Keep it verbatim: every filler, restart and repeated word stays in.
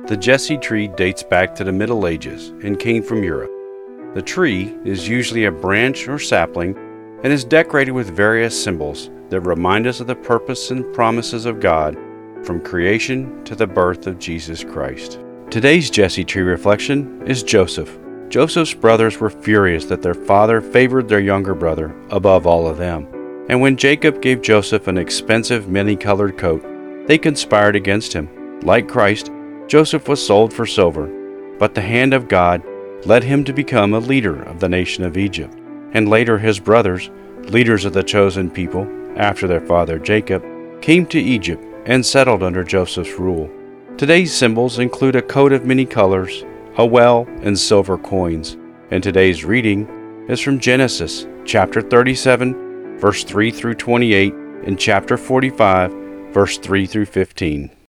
The Jesse tree dates back to the Middle Ages and came from Europe. The tree is usually a branch or sapling and is decorated with various symbols that remind us of the purpose and promises of God from creation to the birth of Jesus Christ. Today's Jesse tree reflection is Joseph. Joseph's brothers were furious that their father favored their younger brother above all of them. And when Jacob gave Joseph an expensive many-colored coat, they conspired against him. Like Christ, Joseph was sold for silver, but the hand of God led him to become a leader of the nation of Egypt. And later his brothers, leaders of the chosen people, after their father Jacob, came to Egypt and settled under Joseph's rule. Today's symbols include a coat of many colors, a well, and silver coins. And today's reading is from Genesis chapter thirty-seven, verse three through twenty-eight, and chapter forty-five, verse three through fifteen.